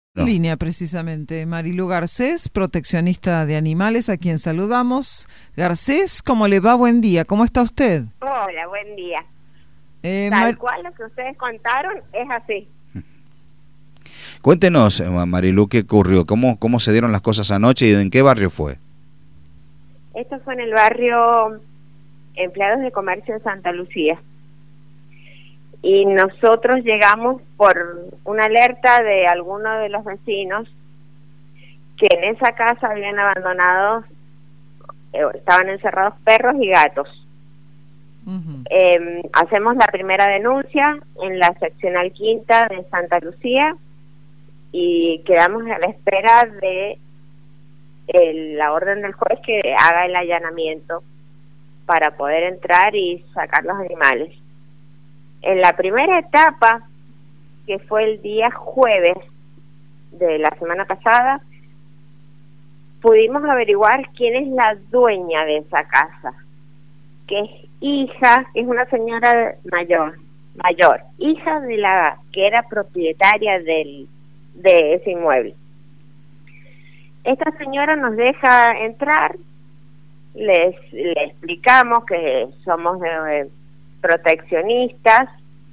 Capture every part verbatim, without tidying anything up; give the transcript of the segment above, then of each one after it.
No. Línea precisamente, Marilu Garcés, proteccionista de animales, a quien saludamos. Garcés, ¿cómo le va? Buen día, ¿cómo está usted? Hola, buen día. Eh, Tal Mar... cual lo que ustedes contaron es así. Cuéntenos, Marilu, ¿qué ocurrió? ¿Cómo, cómo se dieron las cosas anoche y en qué barrio fue? Esto fue en el barrio Empleados de Comercio de Santa Lucía. Y nosotros llegamos por una alerta de alguno de los vecinos que en esa casa habían abandonado, eh, estaban encerrados perros y gatos. Uh-huh. Eh, hacemos la primera denuncia en la seccional quinta de Santa Lucía y quedamos a la espera de el, la orden del juez que haga el allanamiento para poder entrar y sacar los animales. En la primera etapa, que fue el día jueves de la semana pasada, pudimos averiguar quién es la dueña de esa casa, que es hija, es una señora mayor, mayor, hija de la que era propietaria del, de ese inmueble. Esta señora nos deja entrar, les, le explicamos que somos de proteccionistas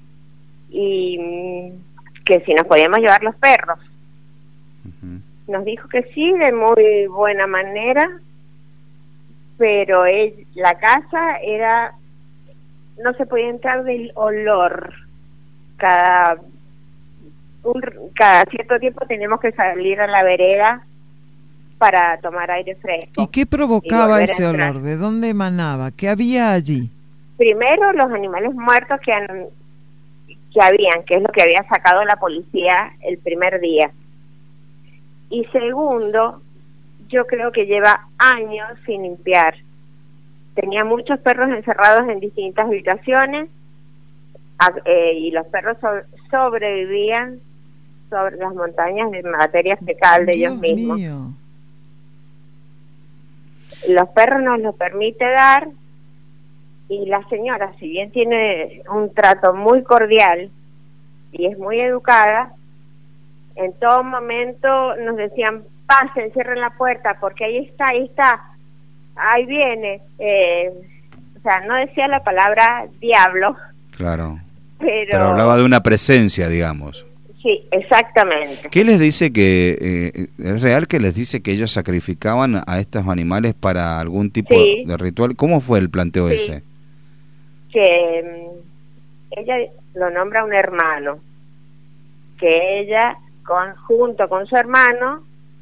y que si nos podíamos llevar los perros. Uh-huh. Nos dijo que sí, de muy buena manera, pero él, la casa era, no se podía entrar del olor. Cada un, cada cierto tiempo teníamos que salir a la vereda para tomar aire fresco. ¿Y qué provocaba ese olor? ¿De dónde emanaba? ¿Qué había allí? Primero, los animales muertos que, han, que habían, que es lo que había sacado la policía el primer día. Y segundo, yo creo que lleva años sin limpiar. Tenía muchos perros encerrados en distintas habitaciones a, eh, y los perros so, sobrevivían sobre las montañas de materia fecal de Dios ellos mismos. Mío. Los perros nos lo permite dar. Y la señora, si bien tiene un trato muy cordial y es muy educada, en todo momento nos decían, pasen, cierren la puerta, porque ahí está, ahí está, ahí viene. Eh, o sea, no decía la palabra diablo. Claro, pero, pero hablaba de una presencia, digamos. Sí, exactamente. ¿Qué les dice que, eh, es real que les dice que ellos sacrificaban a estos animales para algún tipo sí. de ritual? ¿Cómo fue el planteo sí. ese? Que um, ella lo nombra un hermano, que ella con, junto con su hermano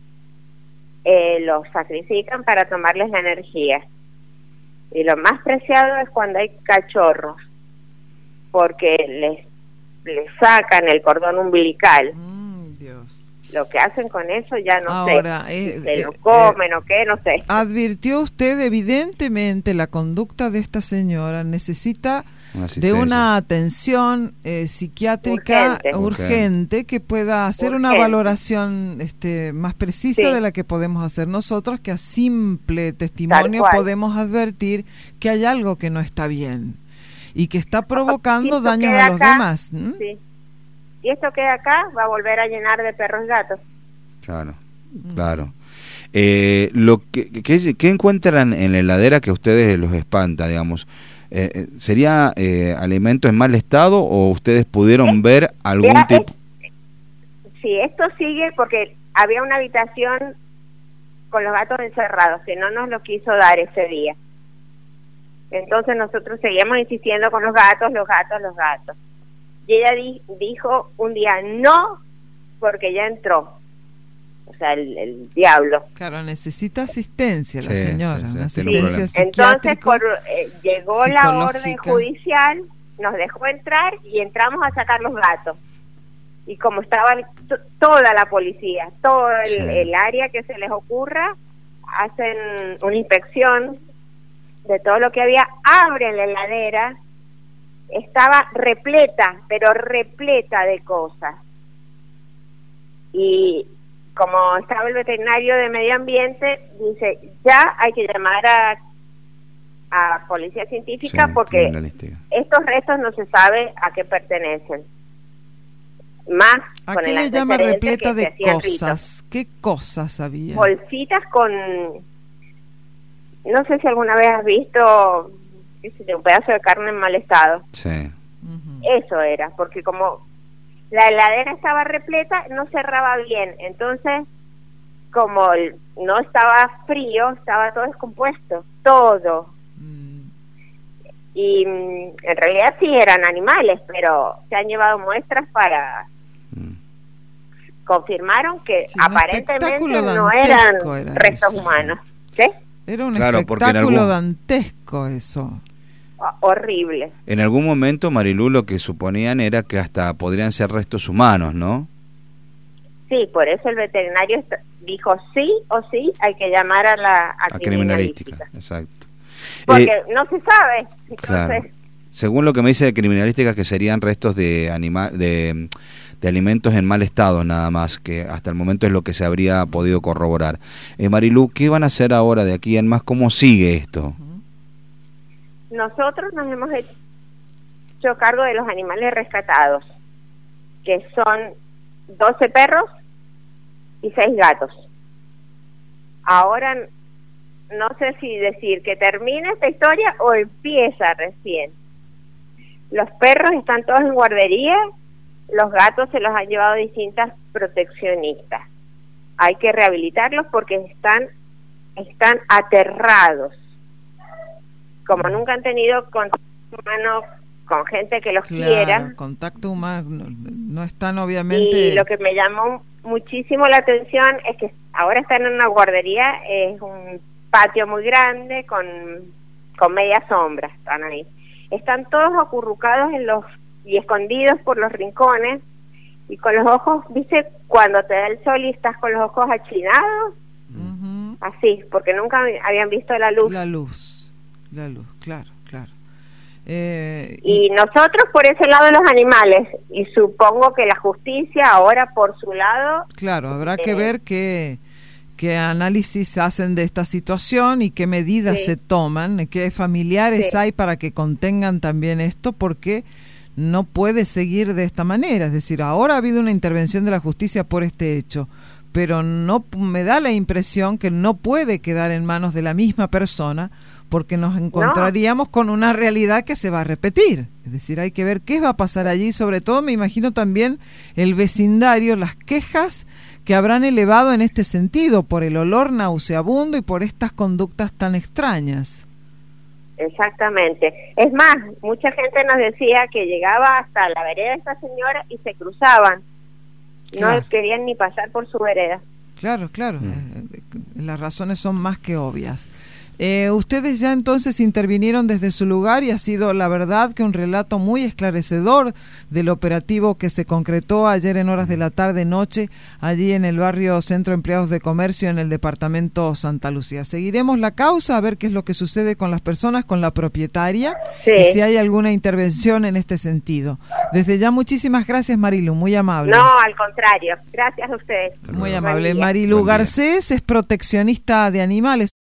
eh, los sacrifican para tomarles la energía, y lo más preciado es cuando hay cachorros, porque les, les sacan el cordón umbilical. Mm, Dios. Lo que hacen con eso ya no Ahora, sé, eh, si se eh, lo comen eh, o qué, no sé. Advirtió usted, evidentemente la conducta de esta señora necesita de una atención eh, psiquiátrica urgente. urgente que pueda hacer urgente. una valoración este, más precisa sí. de la que podemos hacer nosotros, que a simple testimonio podemos advertir que hay algo que no está bien y que está provocando daños a los acá, demás. ¿Mm? Sí. Y esto queda acá, va a volver a llenar de perros y gatos. Claro, claro. Eh, lo que, que, ¿Qué encuentran en la heladera que a ustedes los espanta, digamos? Eh, ¿Sería eh, alimento en mal estado o ustedes pudieron ¿Eh? ver algún Mira, tipo? Es, sí, esto sigue porque había una habitación con los gatos encerrados que no nos lo quiso dar ese día. Entonces nosotros seguíamos insistiendo con los gatos, los gatos, los gatos. Y ella di, dijo un día no, porque ya entró, o sea, el, el diablo. Claro, necesita asistencia la sí, señora, sí, sí, una asistencia sí. Entonces por, eh, llegó la orden judicial, nos dejó entrar y entramos a sacar los gatos. Y como estaba t- toda la policía, todo el, sí. el área que se les ocurra, hacen una inspección de todo lo que había, abren la heladera. Estaba repleta, pero repleta de cosas. Y como estaba el veterinario de medio ambiente, dice, ya hay que llamar a, a policía científica sí, porque estos restos no se sabe a qué pertenecen. Más ¿A qué le llama repleta de cosas? Ritos. ¿Qué cosas había? Bolsitas con, no sé si alguna vez has visto, qué sé yo, un pedazo de carne en mal estado. Sí. Uh-huh. Eso era, porque como la heladera estaba repleta, no cerraba bien, entonces como no estaba frío, estaba todo descompuesto, todo. Mm. Y en realidad sí eran animales, pero se han llevado muestras para... confirmaron que sí, aparentemente no eran era restos eso. humanos. ¿Sí? Era un claro, espectáculo algún... dantesco eso. O- horrible. En algún momento, Marilú, lo que suponían era que hasta podrían ser restos humanos, ¿no? Sí, por eso el veterinario dijo sí o sí hay que llamar a la a a criminalística. criminalística. Exacto. Porque eh, no se sabe. Entonces... Claro. Según lo que me dice de criminalística, que serían restos de animal de de alimentos en mal estado nada más, que hasta el momento es lo que se habría podido corroborar. Eh, Marilú, ¿qué van a hacer ahora de aquí en más? ¿Cómo sigue esto? Nosotros nos hemos hecho cargo de los animales rescatados, que son doce perros y seis gatos. Ahora no sé si decir que termina esta historia o empieza recién. Los perros están todos en guardería. Los gatos se los han llevado distintas proteccionistas. Hay que rehabilitarlos porque están están aterrados. Como nunca han tenido contacto humano con gente que los claro, quiera. Contacto humano, no, no están obviamente... Y lo que me llamó muchísimo la atención es que ahora están en una guardería, es un patio muy grande con, con media sombra, están ahí. Están todos acurrucados en los y escondidos por los rincones y con los ojos, ¿viste? Cuando te da el sol y estás con los ojos achinados, uh-huh. Así, porque nunca habían visto la luz. La luz, la luz, claro, claro. Eh, y, y nosotros por ese lado de los animales, y supongo que la justicia ahora por su lado... Claro, habrá eh, que ver qué, qué análisis hacen de esta situación y qué medidas sí. se toman, qué familiares sí. hay para que contengan también esto, porque... no puede seguir de esta manera, es decir, ahora ha habido una intervención de la justicia por este hecho, pero no me da la impresión que no puede quedar en manos de la misma persona, porque nos encontraríamos no. con una realidad que se va a repetir, es decir, hay que ver qué va a pasar allí, sobre todo me imagino también el vecindario, las quejas que habrán elevado en este sentido, por el olor nauseabundo y por estas conductas tan extrañas. Exactamente. Es más, mucha gente nos decía que llegaba hasta la vereda de esta señora y se cruzaban. Claro. No querían ni pasar por su vereda. Claro, claro. Mm. Las razones son más que obvias. Eh, ustedes ya entonces intervinieron desde su lugar y ha sido la verdad que un relato muy esclarecedor del operativo que se concretó ayer en horas de la tarde-noche allí en el barrio Centro Empleados de Comercio en el departamento Santa Lucía. Seguiremos la causa a ver qué es lo que sucede con las personas, con la propietaria sí. y si hay alguna intervención en este sentido. Desde ya muchísimas gracias, Marilú, muy amable. No, al contrario, gracias a ustedes. Muy amable. Marilú Garcés es proteccionista de animales.